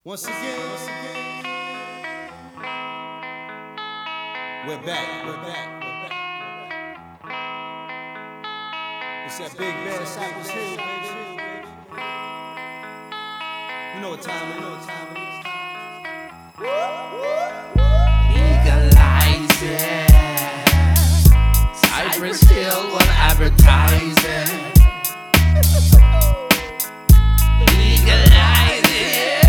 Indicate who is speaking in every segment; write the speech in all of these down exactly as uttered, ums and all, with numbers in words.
Speaker 1: Once again, once again, we're back, we're back, we're back. It's that big bad Cypress Hill, baby. You know what time it is, you know what time it is.
Speaker 2: Legalize it. Cypress Hill will advertise it. Legalize it.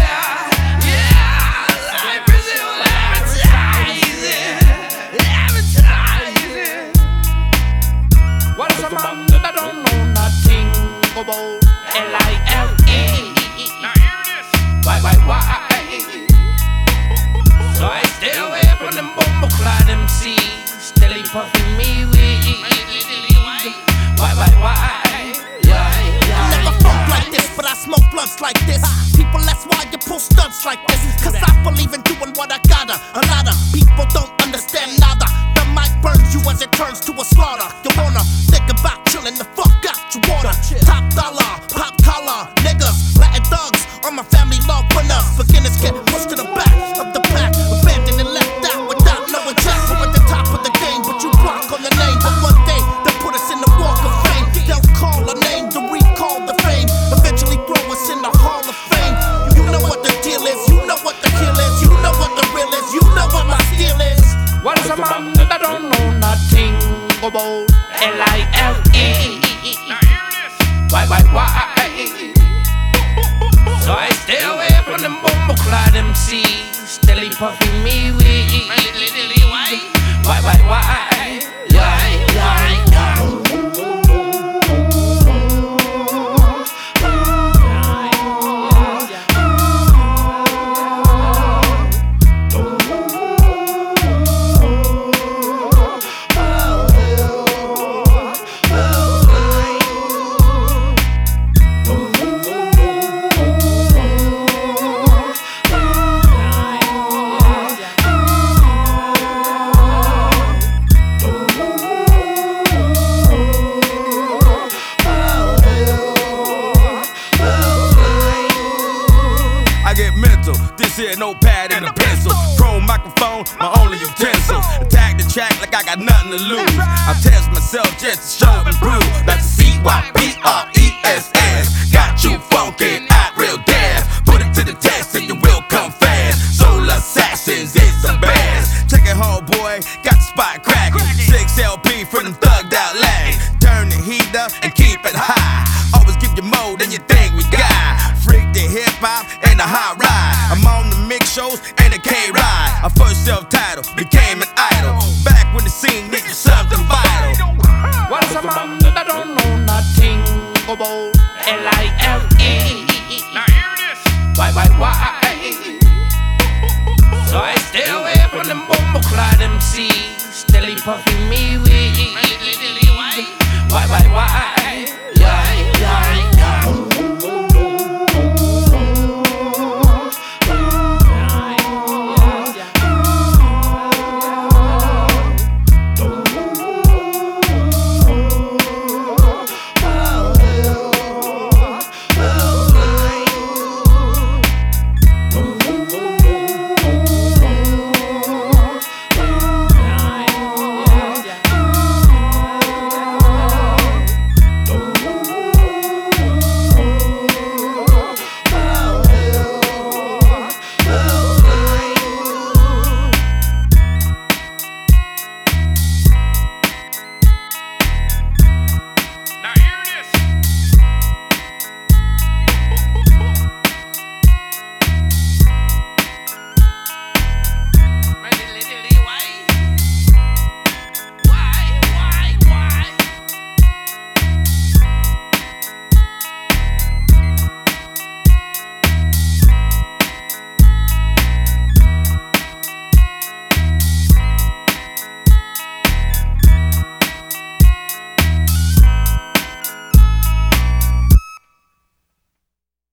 Speaker 2: Yeah, Cypress Hill will advertise it. Advertise it. What's a man that don't know nothing about L I L E? Now hear this. Why, why, why? So I stay away from them bumbleclad M Cs, steadily puffing me weed. Why, why, why? Yeah, yeah.
Speaker 3: I never funk like this, but I smoke blunts like this. People, that's why you pull stunts like this. Cause I believe in doing what I gotta. A lot of people don't understand nada. The mic burns you as it turns to a slaughter. You wanna think about chilling the fuck out your water. Top dollar, pop collar, niggas, Latin thugs on my family law winners. Beginners get pushed to the back of the pack, abandoned and left out without knowing jack. We're at the top of the game, but you block on the name. But one day they'll put us in the walk of fame. They'll call a name to recall the fame. Eventually throw us in the hall of fame. You know what the deal is, you know what the kill is, you know what the real is, you know what my skill is.
Speaker 2: What's a man that don't know nothing about L I L E? Now hear this. Why, why, why? So I stay away from them bumbleclad M Cs, steadily puffing me weed. Why, why, why? Yeah, yeah,
Speaker 4: This here notepad and a pencil, chrome microphone, my only utensil. Attack the track like I got nothing to lose. I test myself just to show and prove. That's C Y P R E S S. Got you funkin' out real deaf. Put it to the test and you will come fast. Soul Assassins is the best. Check it home, boy, got the spot cracking. Six L P for them thugged out lags. Turn the heat up and keep it high. Always give you more than you think we got. Freak the hip hop and the hot ride. I'm on the mix shows and the K-Ride. I first self-titled, became an idol. Back when the scene needed something vital.
Speaker 2: What's a man that don't know nothing about L I L E?